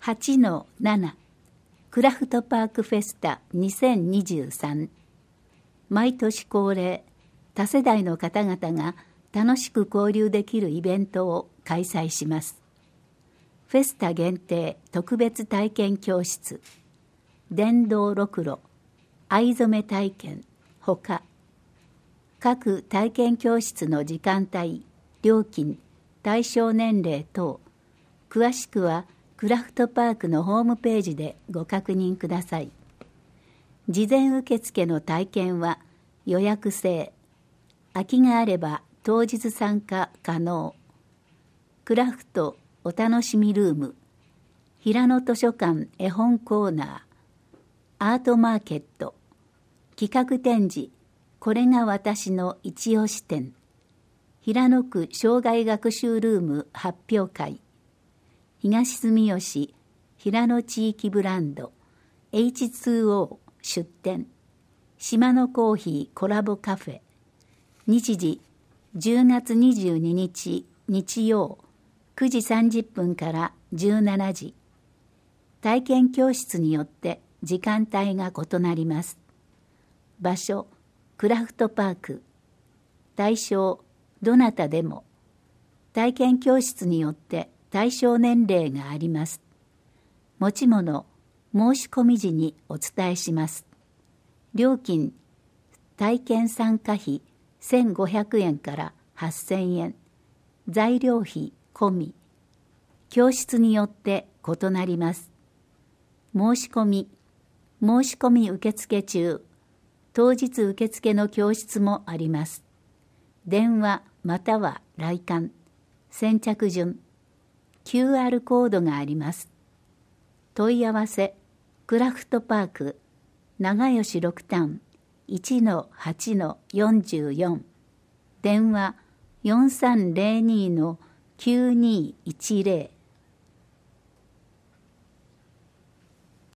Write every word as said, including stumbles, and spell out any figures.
はちのなな クラフトパークフェスタにせんにじゅうさん。毎年恒例、多世代の方々が楽しく交流できるイベントを開催します。フェスタ限定特別体験教室、電動ろくろ、藍染め体験ほか、各体験教室の時間帯、料金、対象年齢等、詳しくはクラフトパークのホームページでご確認ください。事前受付の体験は予約制。空きがあれば当日参加可能。クラフトお楽しみルーム、平野図書館絵本コーナー、アートマーケット、企画展示、これが私の一押し展、平野区障害学習ルーム発表会、東住吉平野地域ブランド エイチツーオー 出店、島のコーヒーコラボカフェ、日時じゅうがつにじゅうににち日曜くじさんじゅっぷんからじゅうしちじ。体験教室によって時間帯が異なります。場所、クラフトパーク。対象、どなたでも。体験教室によって対象年齢があります。持ち物、申し込み時にお伝えします。料金、体験参加費せんごひゃくえんからはっせんえん。材料費込み。教室によって異なります。申し込み、申し込み受付中。当日受付の教室もあります。電話または来館。先着順。キューアール コードがあります。問い合わせ、クラフトパーク、長吉六反 いちのはちのよんじゅうよん。電話よんさんゼロにのきゅうにいちゼロ。